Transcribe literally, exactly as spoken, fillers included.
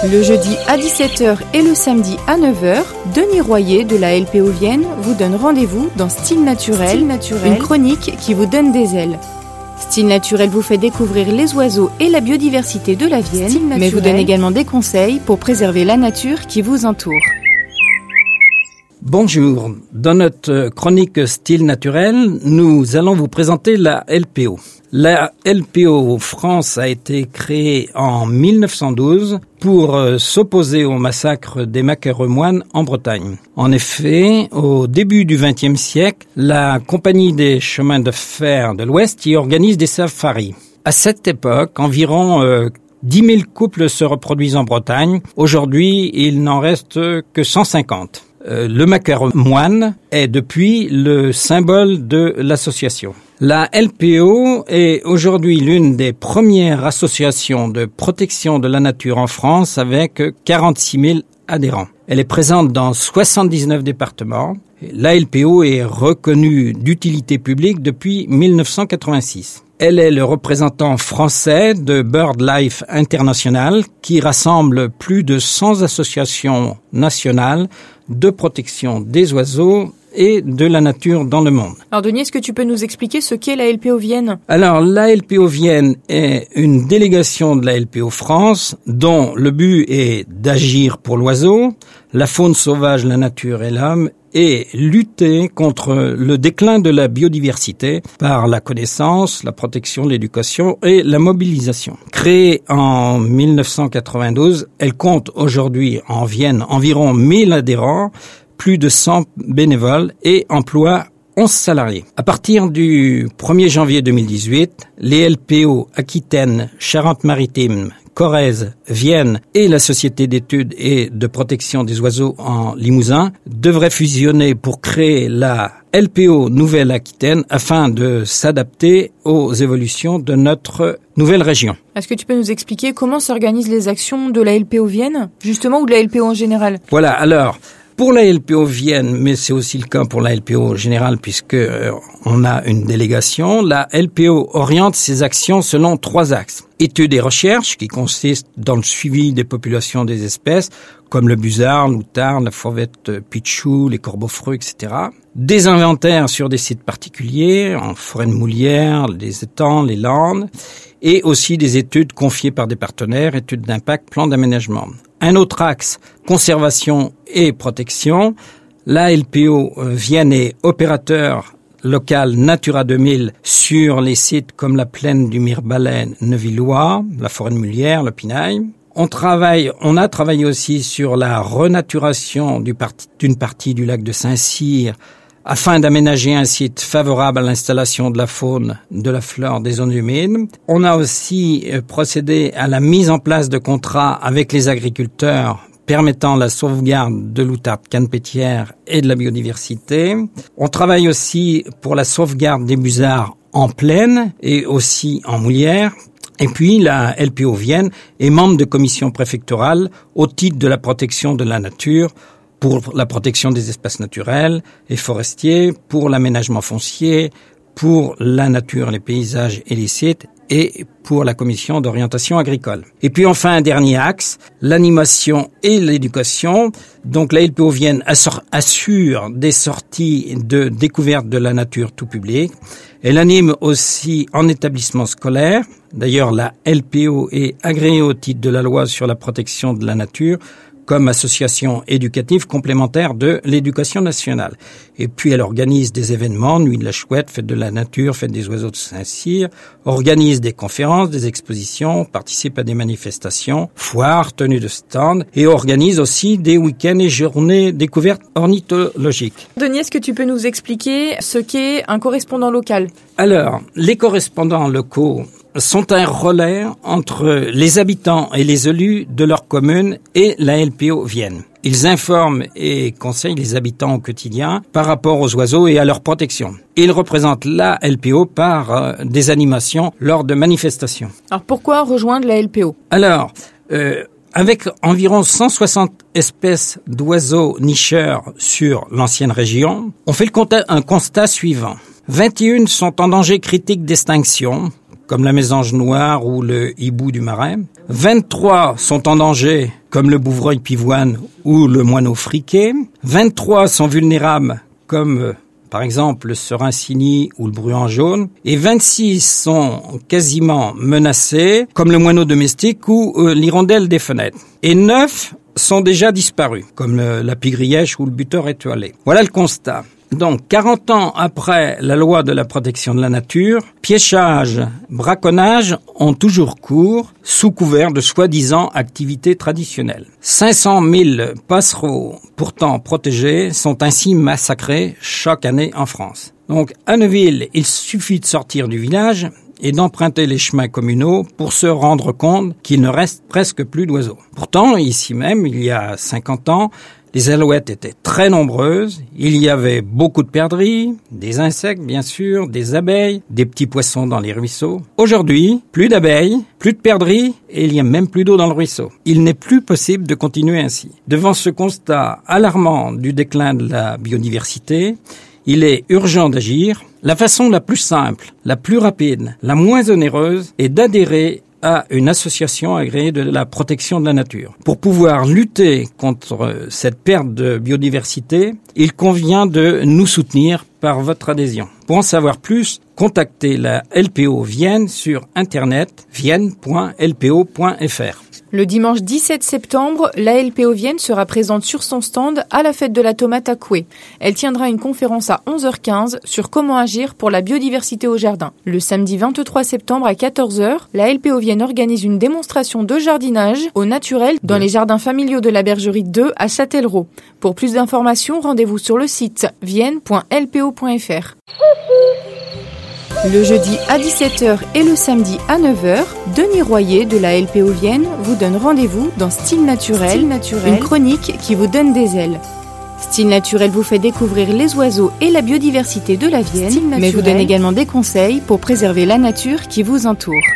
Le jeudi à dix-sept heures et le samedi à neuf heures, Denis Royer de la L P O Vienne vous donne rendez-vous dans Style Naturel, Style Naturel, une chronique qui vous donne des ailes. Style Naturel vous fait découvrir les oiseaux et la biodiversité de la Vienne, mais vous donne également des conseils pour préserver la nature qui vous entoure. Bonjour, dans notre chronique Style Naturel, nous allons vous présenter la L P O. La L P O France a été créée en mille neuf cent douze pour euh, s'opposer au massacre des Macquarie-moines en Bretagne. En effet, au début du vingtième siècle, la Compagnie des chemins de fer de l'Ouest y organise des safaris. À cette époque, environ euh, dix mille couples se reproduisent en Bretagne. Aujourd'hui, il n'en reste que cent cinquante. Euh, le Macquarie-moine est depuis le symbole de l'association. La L P O est aujourd'hui l'une des premières associations de protection de la nature en France avec quarante-six mille adhérents. Elle est présente dans soixante-dix-neuf départements. La L P O est reconnue d'utilité publique depuis mille neuf cent quatre-vingt-six. Elle est le représentant français de BirdLife International qui rassemble plus de cent associations nationales de protection des oiseaux et de la nature dans le monde. Alors Denis, est-ce que tu peux nous expliquer ce qu'est la L P O Vienne ? Alors la L P O Vienne est une délégation de la L P O France dont le but est d'agir pour l'oiseau, la faune sauvage, la nature et l'homme et lutter contre le déclin de la biodiversité par la connaissance, la protection, l'éducation et la mobilisation. Créée en mille neuf cent quatre-vingt-douze, elle compte aujourd'hui en Vienne environ mille adhérents, plus de cent bénévoles et emploie onze salariés. À partir du premier janvier deux mille dix-huit, les L P O Aquitaine, Charente-Maritime, Corrèze, Vienne et la Société d'études et de protection des oiseaux en Limousin devraient fusionner pour créer la L P O Nouvelle-Aquitaine afin de s'adapter aux évolutions de notre nouvelle région. Est-ce que tu peux nous expliquer comment s'organisent les actions de la L P O Vienne, justement, ou de la L P O en général ? Voilà, alors... Pour la L P O Vienne, mais c'est aussi le cas pour la L P O générale puisque euh, on a une délégation, la L P O oriente ses actions selon trois axes. Études et recherches qui consistent dans le suivi des populations des espèces comme le busard, l'outarde, la fauvette pitchou, les corbeaux-freux, et cetera. Des inventaires sur des sites particuliers, en forêt de Moulières, les étangs, les landes, et aussi des études confiées par des partenaires, études d'impact, plans d'aménagement. Un autre axe, conservation et protection. La L P O Vienne est opérateur local Natura deux mille sur les sites comme la plaine du Mirebalais Neuvillois, la forêt de Moulières, le Pinail. On travaille, on a travaillé aussi sur la renaturation du parti, d'une partie du lac de Saint-Cyr afin d'aménager un site favorable à l'installation de la faune, de la flore des zones humides. On a aussi procédé à la mise en place de contrats avec les agriculteurs permettant la sauvegarde de l'outarde canepétière et de la biodiversité. On travaille aussi pour la sauvegarde des busards en plaine et aussi en Moulières. Et puis, la L P O Vienne est membre de commission préfectorale au titre de la protection de la nature, pour la protection des espaces naturels et forestiers, pour l'aménagement foncier, pour la nature, les paysages et les sites, et pour la commission d'orientation agricole. Et puis enfin, un dernier axe, l'animation et l'éducation. Donc la L P O Vienne assure des sorties de découverte de la nature tout public. Elle anime aussi en établissement scolaire. D'ailleurs, la L P O est agréée au titre de la loi sur la protection de la nature comme association éducative complémentaire de l'éducation nationale. Et puis elle organise des événements, Nuit de la Chouette, Fête de la Nature, Fête des Oiseaux de Saint-Cyr, organise des conférences, des expositions, participe à des manifestations, foires, tenues de stands, et organise aussi des week-ends et journées découvertes ornithologiques. Denis, est-ce que tu peux nous expliquer ce qu'est un correspondant local ? Alors, les correspondants locaux sont un relais entre les habitants et les élus de leur commune et la L P O Vienne. Ils informent et conseillent les habitants au quotidien par rapport aux oiseaux et à leur protection. Ils représentent la L P O par euh, des animations lors de manifestations. Alors pourquoi rejoindre la L P O ? Alors, euh, avec environ cent soixante espèces d'oiseaux nicheurs sur l'ancienne région, on fait le constat, un constat suivant. vingt et un sont en danger critique d'extinction, comme la mésange noire ou le hibou du Marais. vingt-trois sont en danger comme le bouvreuil pivoine ou le moineau friqué. vingt-trois sont vulnérables, comme euh, par exemple le serincini ou le bruant jaune. Et vingt-six sont quasiment menacés, comme le moineau domestique ou euh, l'hirondelle des fenêtres. Et neuf sont déjà disparus, comme le, la pigrièche ou le buteur étoilé. Voilà le constat. Donc, quarante ans après la loi de la protection de la nature, piéchage, braconnage ont toujours cours sous couvert de soi-disant activités traditionnelles. cinq cent mille passereaux pourtant protégés sont ainsi massacrés chaque année en France. Donc, à Neuville, il suffit de sortir du village et d'emprunter les chemins communaux pour se rendre compte qu'il ne reste presque plus d'oiseaux. Pourtant, ici même, il y a cinquante ans, les alouettes étaient très nombreuses, il y avait beaucoup de perdrix, des insectes bien sûr, des abeilles, des petits poissons dans les ruisseaux. Aujourd'hui, plus d'abeilles, plus de perdrix et il n'y a même plus d'eau dans le ruisseau. Il n'est plus possible de continuer ainsi. Devant ce constat alarmant du déclin de la biodiversité, il est urgent d'agir. La façon la plus simple, la plus rapide, la moins onéreuse est d'adhérer à une association agréée de la protection de la nature. Pour pouvoir lutter contre cette perte de biodiversité, il convient de nous soutenir par votre adhésion. Pour en savoir plus, contactez la L P O Vienne sur internet vienne point l p o point f r. Le dimanche dix-sept septembre, la L P O Vienne sera présente sur son stand à la fête de la tomate à Coué. Elle tiendra une conférence à onze heures quinze sur comment agir pour la biodiversité au jardin. Le samedi vingt-trois septembre à quatorze heures, la L P O Vienne organise une démonstration de jardinage au naturel dans les jardins familiaux de la Bergerie deux à Châtellerault. Pour plus d'informations, rendez-vous sur le site vienne point l p o point f r. Le jeudi à dix-sept heures et le samedi à neuf heures, Denis Royer de la L P O Vienne vous donne rendez-vous dans Style Naturel, Style Naturel, une chronique qui vous donne des ailes. Style Naturel vous fait découvrir les oiseaux et la biodiversité de la Vienne, mais vous donne également des conseils pour préserver la nature qui vous entoure.